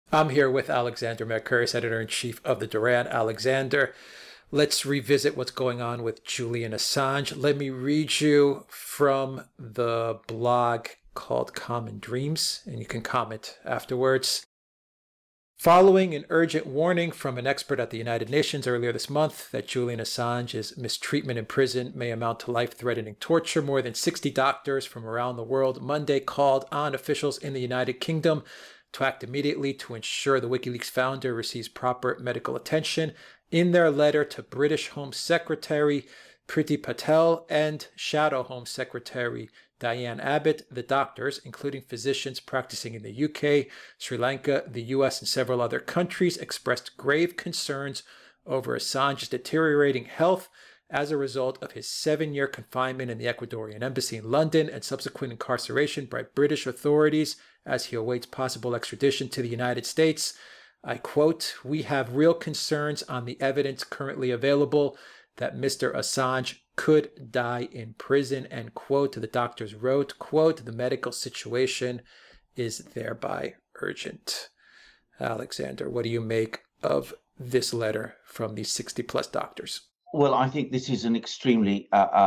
I'm here with Alexander Mercouris, editor-in-chief of the Duran. Alexander, let's revisit what's going on with Julian Assange. Let me read you from the blog called Common Dreams, and you can comment afterwards. Following an urgent warning from an expert at the United Nations earlier this month that Julian Assange's mistreatment in prison may amount to life-threatening torture, more than 60 doctors from around the world Monday called on officials in the United Kingdom to act immediately to ensure the WikiLeaks founder receives proper medical attention. In their letter to British Home Secretary Priti Patel and Shadow Home Secretary Diane Abbott, the doctors, including physicians practicing in the UK, Sri Lanka, the US, and several other countries, expressed grave concerns over Assange's deteriorating health as a result of his 7-year confinement in the Ecuadorian embassy in London and subsequent incarceration by British authorities as he awaits possible extradition to the United States. I quote, "We have real concerns on the evidence currently available that Mr. Assange could die in prison," end quote. The doctors wrote, quote, "The medical situation is thereby urgent." Alexander, what do you make of this letter from these 60 plus doctors? Well, I think this is an extremely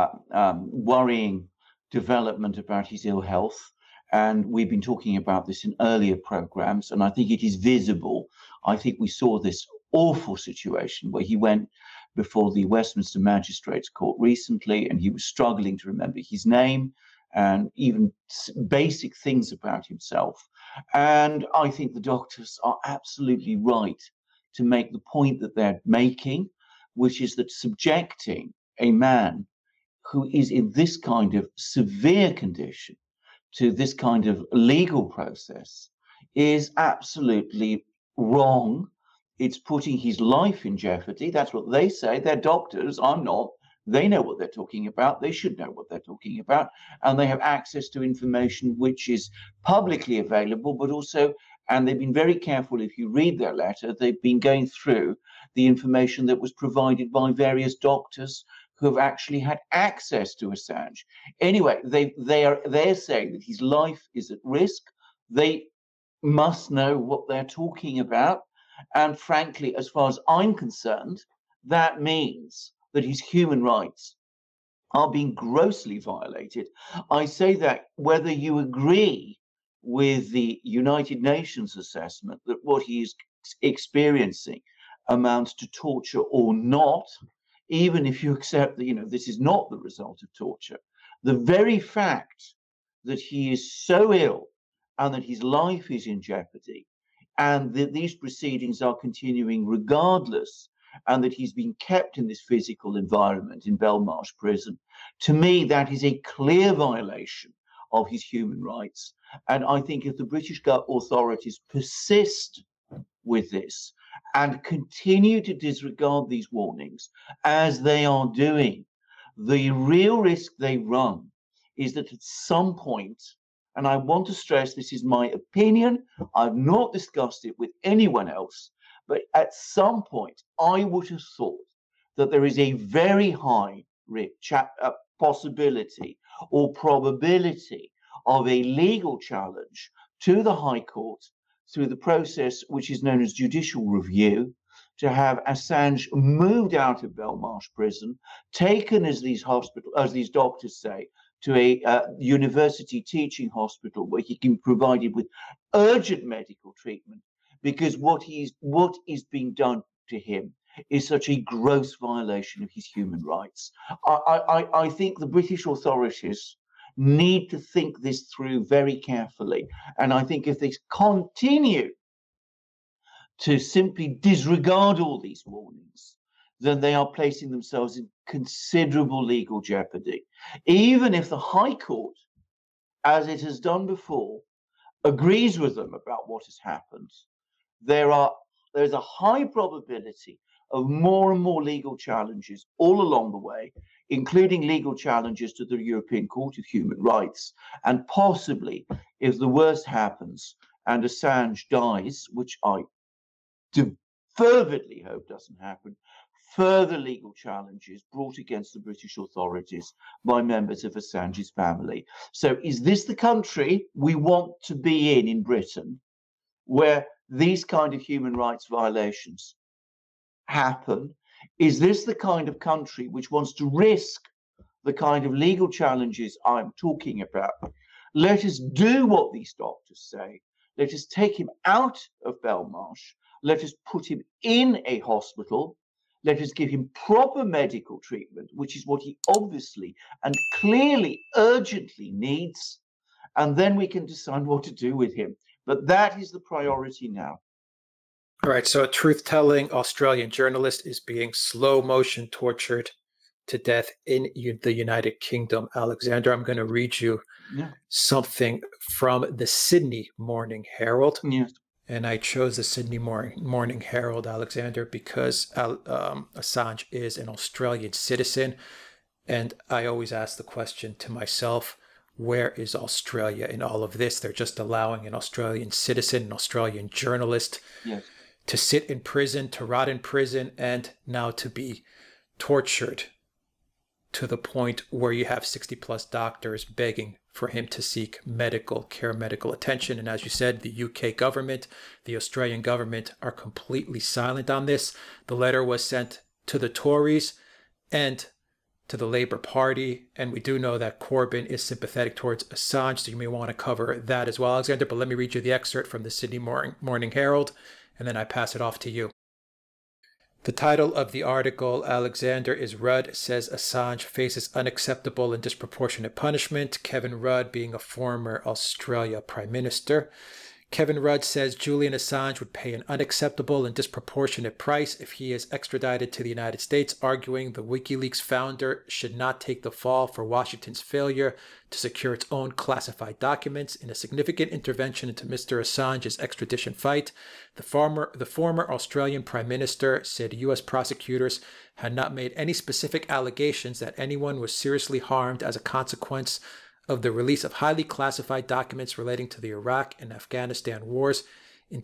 worrying development about his ill health. And we've been talking about this in earlier programs, and I think it is visible. I think we saw this awful situation where he went before the Westminster Magistrates Court recently, and he was struggling to remember his name and even basic things about himself. And I think the doctors are absolutely right to make the point that they're making, which is that subjecting a man who is in this kind of severe condition to this kind of legal process is absolutely wrong. It's putting his life in jeopardy. That's what they say. They're doctors. I'm not. They know what they're talking about. They should know what they're talking about. And they have access to information which is publicly available, but also, and they've been very careful, if you read their letter, they've been going through the information that was provided by various doctors who have actually had access to Assange. Anyway, they're saying that his life is at risk. They must know what they're talking about. And frankly, as far as I'm concerned, that means that his human rights are being grossly violated. I say that whether you agree with the United Nations assessment that what he is experiencing amounts to torture or not, even if you accept that, this is not the result of torture, the very fact that he is so ill and that his life is in jeopardy and that these proceedings are continuing regardless, and that he's been kept in this physical environment in Belmarsh prison, to me, that is a clear violation of his human rights. And I think if the British authorities persist with this and continue to disregard these warnings, as they are doing, the real risk they run is that at some point, and I want to stress this is my opinion, I've not discussed it with anyone else, but at some point, I would have thought that there is a very high possibility or probability of a legal challenge to the High Court through the process which is known as judicial review, to have Assange moved out of Belmarsh prison, taken, as these doctors say, to a university teaching hospital where he can be provided with urgent medical treatment, because what is being done to him is such a gross violation of his human rights. I think the British authorities need to think this through very carefully. And I think if they continue to simply disregard all these warnings, then they are placing themselves in considerable legal jeopardy. Even if the High Court, as it has done before, agrees with them about what has happened, there's a high probability of more and more legal challenges all along the way, including legal challenges to the European Court of Human Rights. And possibly, if the worst happens and Assange dies, which I fervently hope doesn't happen, further legal challenges brought against the British authorities by members of Assange's family. So is this the country we want to be in Britain, where these kind of human rights violations happen? Is this the kind of country which wants to risk the kind of legal challenges I'm talking about? Let us do what these doctors say. Let us take him out of Belmarsh. Let us put him in a hospital. Let us give him proper medical treatment, which is what he obviously and clearly, urgently needs. And then we can decide what to do with him. But that is the priority now. All right, so a truth-telling Australian journalist is being slow motion tortured to death in the United Kingdom. Alexander, I'm going to read you something from the Sydney Morning Herald. Yes. And I chose the Sydney Morning Herald, Alexander, because Assange is an Australian citizen. And I always ask the question to myself, where is Australia in all of this? They're just allowing an Australian citizen, an Australian journalist, to sit in prison, to rot in prison, and now to be tortured to the point where you have 60 plus doctors begging for him to seek medical care, medical attention. And as you said, the UK government, the Australian government are completely silent on this. The letter was sent to the Tories and to the Labour Party. And we do know that Corbyn is sympathetic towards Assange, so you may want to cover that as well, Alexander. But let me read you the excerpt from the Sydney Morning Herald, and then I pass it off to you. The title of the article, Alexander, is Rudd says Assange faces unacceptable and disproportionate punishment. Kevin Rudd being a former Australia Prime Minister. Kevin Rudd says Julian Assange would pay an unacceptable and disproportionate price if he is extradited to the United States, arguing the WikiLeaks founder should not take the fall for Washington's failure to secure its own classified documents in a significant intervention into Mr. Assange's extradition fight. The former Australian Prime Minister said U.S. prosecutors had not made any specific allegations that anyone was seriously harmed as a consequence of the release of highly classified documents relating to the Iraq and Afghanistan wars. In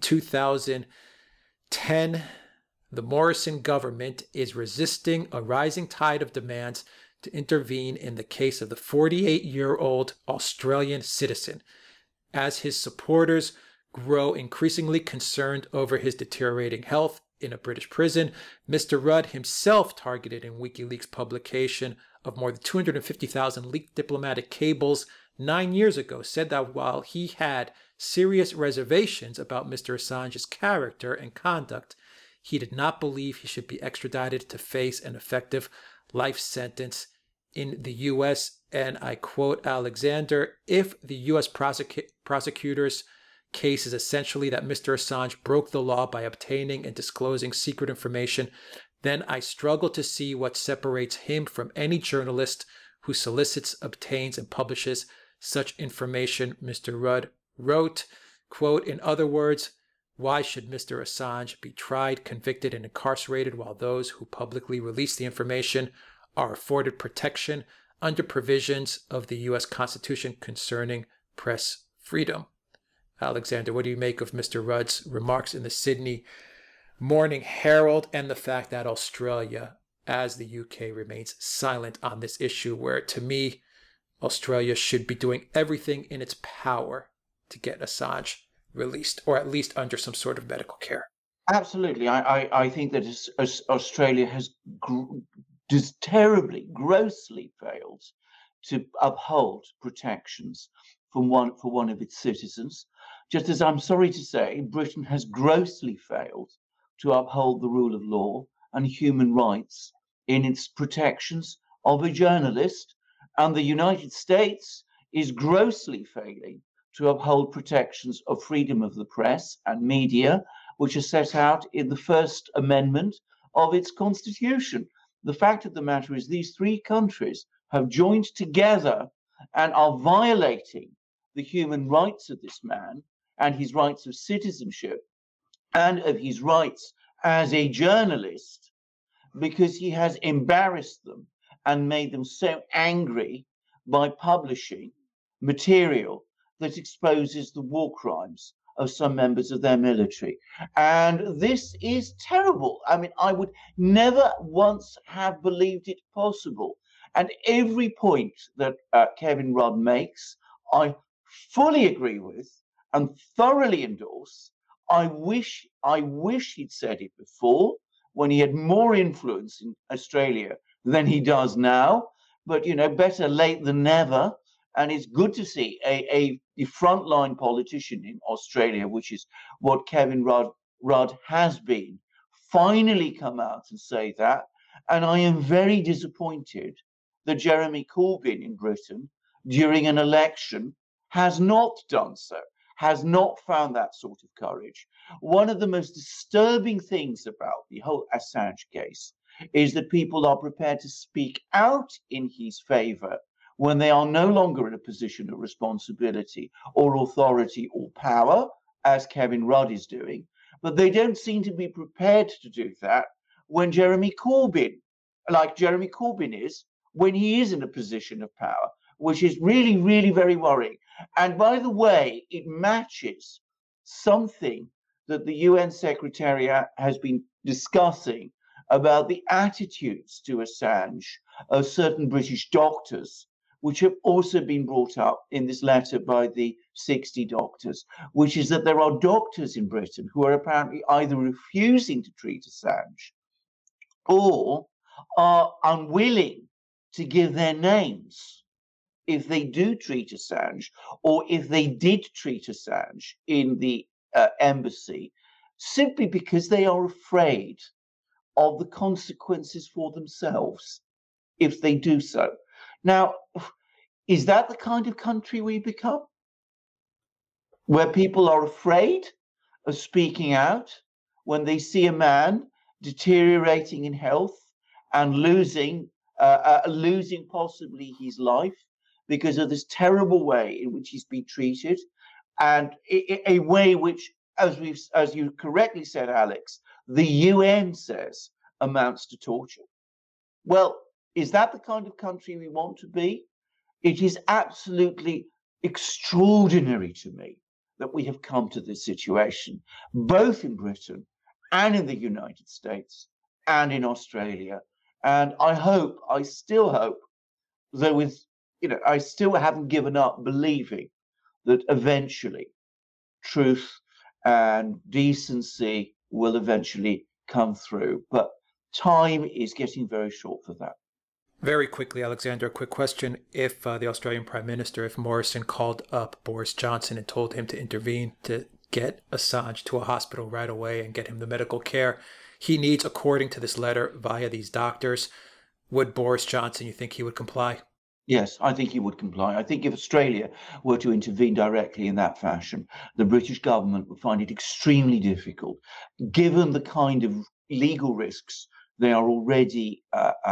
2010, the Morrison government is resisting a rising tide of demands to intervene in the case of the 48-year-old Australian citizen, as his supporters grow increasingly concerned over his deteriorating health in a British prison. Mr. Rudd himself, targeted in WikiLeaks publication of more than 250,000 leaked diplomatic cables 9 years ago, said that while he had serious reservations about Mr. Assange's character and conduct, he did not believe he should be extradited to face an effective life sentence in the U.S. And I quote Alexander, if the U.S. prosecutor's case is essentially that Mr. Assange broke the law by obtaining and disclosing secret information, then I struggle to see what separates him from any journalist who solicits, obtains, and publishes such information, Mr. Rudd wrote. Quote, in other words, why should Mr. Assange be tried, convicted, and incarcerated while those who publicly release the information are afforded protection under provisions of the U.S. Constitution concerning press freedom? Alexander, what do you make of Mr. Rudd's remarks in the Sydney Morning Herald and the fact that Australia, as the UK, remains silent on this issue, where, to me, Australia should be doing everything in its power to get Assange released, or at least under some sort of medical care? Absolutely. I think that Australia has terribly, grossly failed to uphold protections for one of its citizens, just as I'm sorry to say Britain has grossly failed to uphold the rule of law and human rights in its protections of a journalist, and the United States is grossly failing to uphold protections of freedom of the press and media, which are set out in the First Amendment of its constitution. The fact of the matter is these three countries have joined together and are violating the human rights of this man and his rights of citizenship and of his rights as a journalist, because he has embarrassed them and made them so angry by publishing material that exposes the war crimes of some members of their military. And this is terrible. I mean, I would never once have believed it possible. And every point that Kevin Rudd makes, I fully agree with and thoroughly endorse. I wish he'd said it before, when he had more influence in Australia than he does now. But better late than never. And it's good to see a frontline politician in Australia, which is what Kevin Rudd has been, finally come out and say that. And I am very disappointed that Jeremy Corbyn in Britain, during an election, has not done so, has not found that sort of courage. One of the most disturbing things about the whole Assange case is that people are prepared to speak out in his favor when they are no longer in a position of responsibility or authority or power, as Kevin Rudd is doing, but they don't seem to be prepared to do that when Jeremy Corbyn, like Jeremy Corbyn is, when he is in a position of power, which is really, really very worrying. And by the way, it matches something that the UN Secretariat has been discussing about the attitudes to Assange of certain British doctors, which have also been brought up in this letter by the 60 doctors, which is that there are doctors in Britain who are apparently either refusing to treat Assange or are unwilling to give their names if they do treat Assange, or if they did treat Assange in the embassy, simply because they are afraid of the consequences for themselves if they do so. Now, is that the kind of country we become? Where people are afraid of speaking out when they see a man deteriorating in health and losing possibly his life because of this terrible way in which he's been treated, and a way which, as you correctly said, Alex, the UN says amounts to torture. Well, is that the kind of country we want to be? It is absolutely extraordinary to me that we have come to this situation, both in Britain and in the United States and in Australia. And I still hope, though I still haven't given up believing that eventually truth and decency will eventually come through. But time is getting very short for that. Very quickly, Alexander, a quick question. If the Australian Prime Minister, if Morrison called up Boris Johnson and told him to intervene to get Assange to a hospital right away and get him the medical care he needs, according to this letter, via these doctors, would Boris Johnson, you think he would comply? Yes, I think he would comply. I think if Australia were to intervene directly in that fashion, the British government would find it extremely difficult, given the kind of legal risks they are already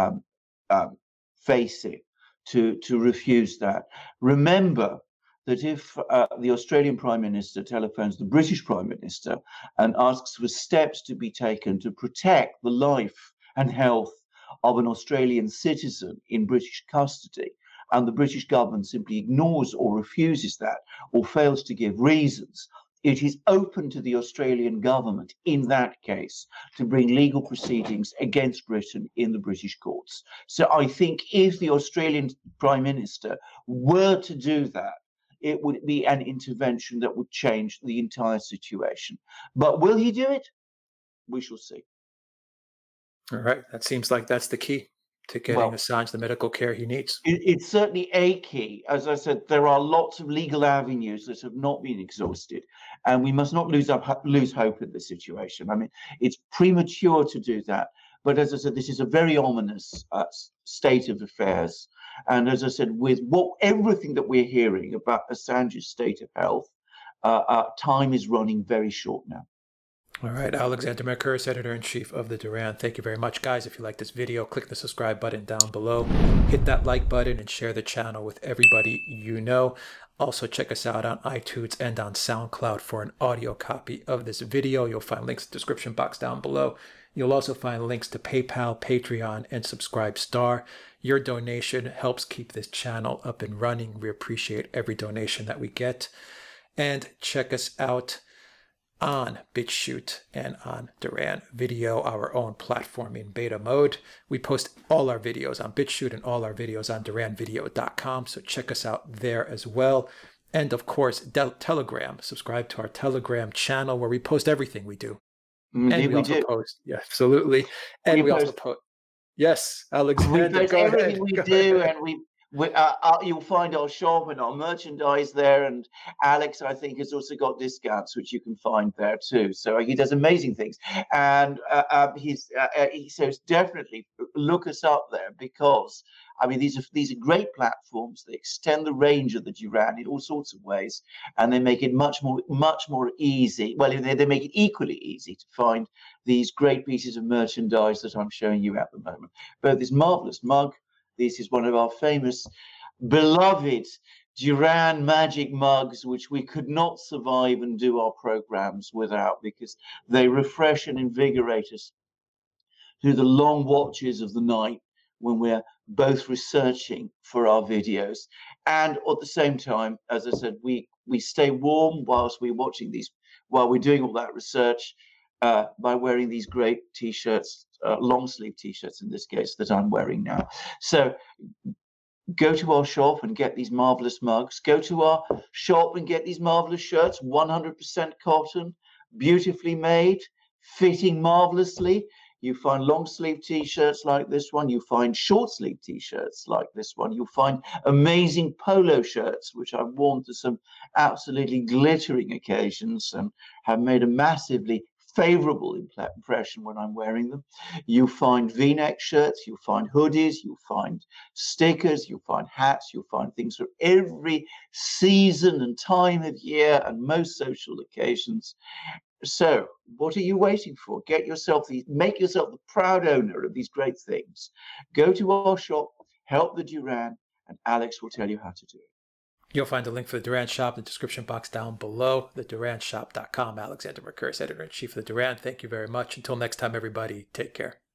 facing, to refuse that. Remember that if the Australian Prime Minister telephones the British Prime Minister and asks for steps to be taken to protect the life and health of an Australian citizen in British custody, and the British government simply ignores or refuses that, or fails to give reasons, it is open to the Australian government in that case to bring legal proceedings against Britain in the British courts. So I think if the Australian Prime Minister were to do that, it would be an intervention that would change the entire situation. But will he do it? We shall see. All right. That seems like that's the key to getting Assange the medical care he needs. It's certainly a key. As I said, there are lots of legal avenues that have not been exhausted, and we must not lose hope in this situation. I mean, it's premature to do that. But as I said, this is a very ominous state of affairs. And as I said, with everything that we're hearing about Assange's state of health, time is running very short now. All right, Alexander Mercouris, Editor-in-Chief of The Duran. Thank you very much, guys. If you like this video, click the subscribe button down below. Hit that like button and share the channel with everybody you know. Also, check us out on iTunes and on SoundCloud for an audio copy of this video. You'll find links in the description box down below. You'll also find links to PayPal, Patreon, and Subscribestar. Your donation helps keep this channel up and running. We appreciate every donation that we get. And check us out on BitChute and on Duran Video, our own platform in beta mode. We post all our videos on BitChute and all our videos on DuranVideo.com, so check us out there as well. And of course, Telegram. Subscribe to our Telegram channel where we post everything we do. And we also post, yeah, absolutely. And we also post, yes, Alexander, post go everything ahead. we Go do, ahead. and you'll find our shop and our merchandise there. And Alex, I think, has also got discounts which you can find there too. So he does amazing things, and so definitely look us up there, because I mean these are great platforms. They extend the range of the Duran in all sorts of ways, and they make it much more easy. Well, they make it equally easy to find these great pieces of merchandise that I'm showing you at the moment. Both this marvelous mug. This is one of our famous, beloved Duran magic mugs, which we could not survive and do our programs without, because they refresh and invigorate us through the long watches of the night when we're both researching for our videos. And at the same time, as I said, we stay warm whilst we're watching these, while we're doing all that research, by wearing these great t-shirts, long sleeve t-shirts in this case, that I'm wearing now. So go to our shop and get these marvelous mugs. Go to our shop and get these marvelous shirts, 100% cotton, beautifully made, fitting marvelously. You find long sleeve t-shirts like this one. You find short sleeve t-shirts like this one. You'll find amazing polo shirts, which I've worn to some absolutely glittering occasions and have made a massively favorable impression when I'm wearing them. You find v-neck shirts, you find hoodies, you find stickers, you find hats, you find things for every season and time of year and most social occasions. So what are you waiting for? Make yourself the proud owner of these great things. Go to our shop, help the Duran, and Alex will tell you how to do it. You'll find a link for the Duran Shop in the description box down below, theduranshop.com. Alexander Mercouris, Editor-in-Chief of the Duran. Thank you very much. Until next time, everybody, take care.